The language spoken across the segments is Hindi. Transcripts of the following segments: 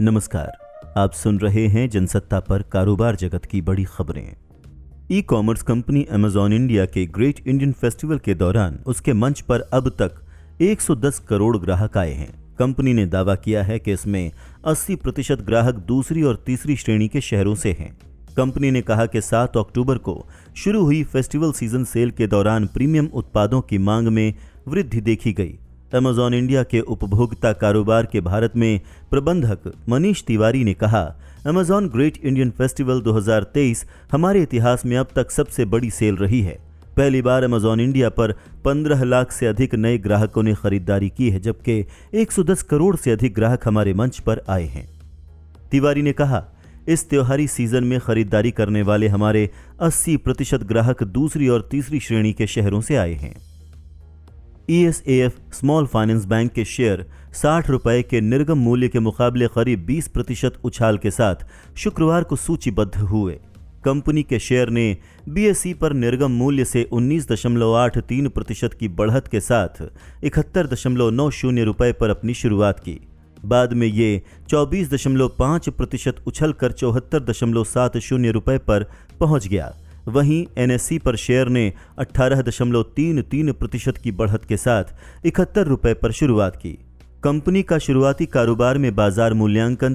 नमस्कार, आप सुन रहे हैं जनसत्ता पर कारोबार जगत की बड़ी खबरें। E commerce company Amazon India के ग्रेट इंडियन फेस्टिवल के दौरान उसके मंच पर अब तक 110 करोड़ ग्राहक आए हैं। कंपनी ने दावा किया है कि इसमें 80% ग्राहक दूसरी और तीसरी श्रेणी के शहरों से हैं। कंपनी ने कहा कि 7 अक्टूबर को शुरू हुई फेस्टिवल सीजन सेल के दौरान प्रीमियम उत्पादों की मांग में वृद्धि देखी गई। अमेजॉन इंडिया के उपभोक्ता कारोबार के भारत में प्रबंधक मनीष तिवारी ने कहा, अमेजॉन ग्रेट इंडियन फेस्टिवल 2023 हमारे इतिहास में अब तक सबसे बड़ी सेल रही है। पहली बार अमेजॉन इंडिया पर 15 लाख से अधिक नए ग्राहकों ने खरीदारी की है, जबकि 110 करोड़ से अधिक ग्राहक हमारे मंच पर आए हैं। तिवारी ने कहा, इस त्योहारी सीजन में खरीदारी करने वाले हमारे 80% ग्राहक दूसरी और तीसरी श्रेणी के शहरों से आए हैं। ESAF स्मॉल फाइनेंस बैंक के शेयर 60 रुपए के निर्गम मूल्य के मुकाबले करीब 20% उछाल के साथ शुक्रवार को सूचीबद्ध हुए। कंपनी के शेयर ने BSE पर निर्गम मूल्य से 19.83% की बढ़त के साथ 71.90 रुपए पर अपनी शुरुआत की। बाद में ये 24.5% उछलकर 74.70 रुपए पर पहुंच गया। वहीं NSE पर शेयर ने 18.33% की बढ़त के साथ 71 रुपए पर शुरुआत की। कंपनी का शुरुआती कारोबार में बाजार मूल्यांकन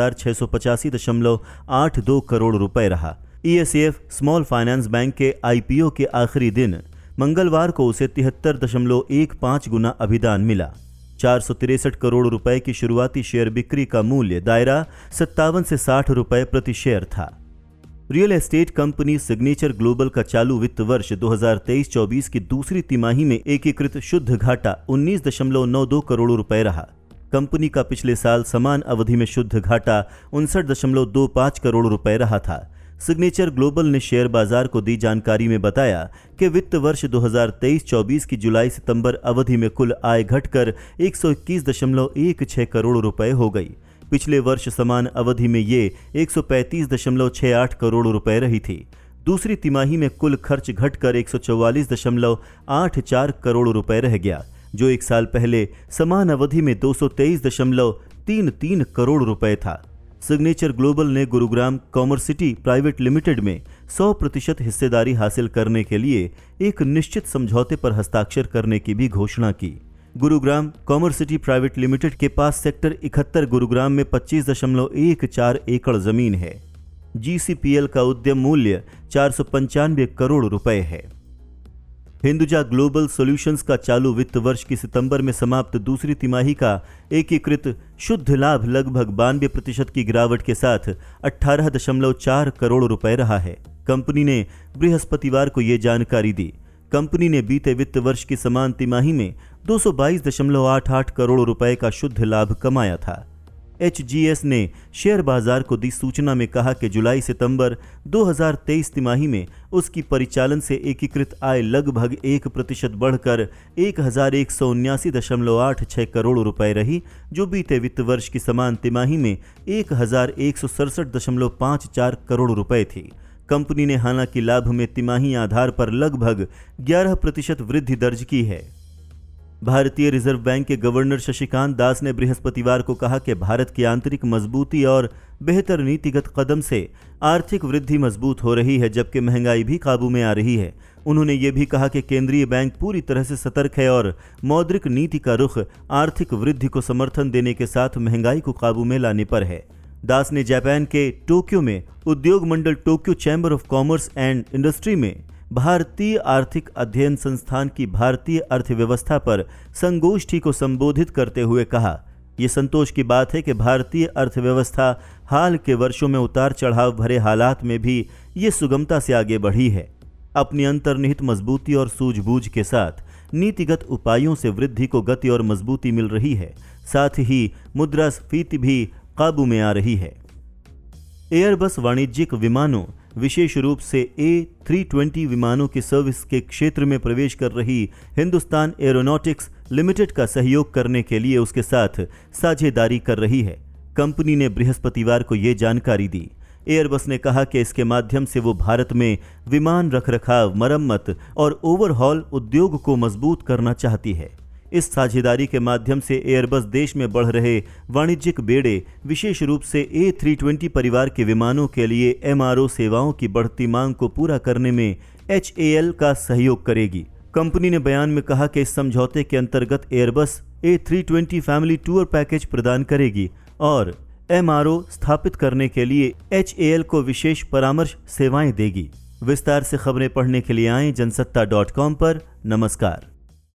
3,685.82 करोड़ रुपए रहा। ESAF स्मॉल फाइनेंस बैंक के IPO के आखिरी दिन मंगलवार को उसे 73.15 गुना अभिदान मिला। 463 करोड़ रुपए की शुरुआती शेयर बिक्री का मूल्य दायरा 57 से 60 रुपए प्रति शेयर था। Real estate company Signature Global का चालू वित्त वर्ष 2023-24 की दूसरी तिमाही में एकीकृत शुद्ध घाटा 19.92 करोड़ रुपए रहा। कंपनी का पिछले साल समान अवधि में शुद्ध घाटा 59.25 करोड़ रुपए रहा था। सिग्नेचर ग्लोबल ने शेयर बाजार को दी जानकारी में बताया कि वित्त वर्ष 2023-24 की जुलाई सितंबर अवधि में कुल आय घटकर 121.16 करोड़ रुपए हो गई। पिछले वर्ष समान अवधि में ये 135.68 करोड़ रुपए रही थी। दूसरी तिमाही में कुल खर्च घटकर 144.84 करोड़ रुपए रह गया, जो एक साल पहले समान अवधि में 223.33 करोड़ रुपए था। सिग्नेचर ग्लोबल ने गुरुग्राम कॉमर्सिटी प्राइवेट लिमिटेड में 100% हिस्सेदारी हासिल करने के लिए एक निश्चित समझौते पर हस्ताक्षर करने की भी घोषणा की। गुरुग्राम कॉमर्सिटी प्राइवेट लिमिटेड के पास सेक्टर 71 गुरुग्राम में 25.14 एकड़ जमीन है। GCPL का उद्यम मूल्य 495 करोड़ रुपए है। हिंदुजा ग्लोबल सॉल्यूशंस का चालू वित्त वर्ष की सितंबर में समाप्त दूसरी तिमाही का एकीकृत शुद्ध लाभ लगभग 92% की गिरावट के साथ 18.4 करोड़ रुपए रहा है। कंपनी ने बृहस्पतिवार को ये जानकारी दी। कंपनी ने बीते वित्त वर्ष की समान तिमाही में 222.88 करोड़ रुपए का शुद्ध लाभ कमाया था। HGS ने शेयर बाजार को दी सूचना में कहा कि जुलाई सितंबर 2023 तिमाही में उसकी परिचालन से एकीकृत आय लगभग 1% बढ़कर 1,179.86 करोड़ रुपए रही, जो बीते वित्त वर्ष की समान तिमाही में 1,167.54 करोड़ रुपए थी। कंपनी ने हालांकि लाभ में तिमाही आधार पर लगभग 11% वृद्धि दर्ज की है। भारतीय रिजर्व बैंक के गवर्नर शशिकांत दास ने बृहस्पतिवार को कहा कि भारत की आंतरिक मजबूती और बेहतर नीतिगत कदम से आर्थिक वृद्धि मजबूत हो रही है, जबकि महंगाई भी काबू में आ रही है। उन्होंने ये भी कहा कि केंद्रीय बैंक पूरी तरह से सतर्क है और मौद्रिक नीति का रुख आर्थिक वृद्धि को समर्थन देने के साथ महंगाई को काबू में लाने पर है। दास ने जापान के टोक्यो में उद्योग मंडल Tokyo Chamber of Commerce and Industry में भारतीय आर्थिक अध्ययन संस्थान की भारतीय अर्थव्यवस्था पर संगोष्ठी को संबोधित करते हुए कहा, यह संतोष की बात है कि भारतीय अर्थव्यवस्था हाल के वर्षों में उतार चढ़ाव भरे हालात में भी ये सुगमता से आगे बढ़ी है। अपनी अंतर्निहित मजबूती और सूझबूझ के साथ नीतिगत उपायों से वृद्धि को गति और मजबूती मिल रही है। साथ ही मुद्रास्फीति भी काबू में आ रही है। एयरबस वाणिज्यिक विमानों, विशेष रूप से A320 विमानों की सर्विस के क्षेत्र में प्रवेश कर रही हिंदुस्तान एरोनॉटिक्स लिमिटेड का सहयोग करने के लिए उसके साथ साझेदारी कर रही है। कंपनी ने बृहस्पतिवार को ये जानकारी दी। एयरबस ने कहा कि इसके माध्यम से वो भारत में विमान रखरखाव, मरम्मत और ओवरहॉल उद्योग को मजबूत करना चाहती है। इस साझेदारी के माध्यम से एयरबस देश में बढ़ रहे वाणिज्यिक बेड़े, विशेष रूप से A320 परिवार के विमानों के लिए MRO सेवाओं की बढ़ती मांग को पूरा करने में HAL का सहयोग करेगी। कंपनी ने बयान में कहा कि इस समझौते के अंतर्गत Airbus A320 family tour package प्रदान करेगी और MRO स्थापित करने के लिए HAL को विशेष परामर्श सेवाएं देगी। विस्तार से खबरें पढ़ने के लिए आएं जनसत्ता.com पर। नमस्कार।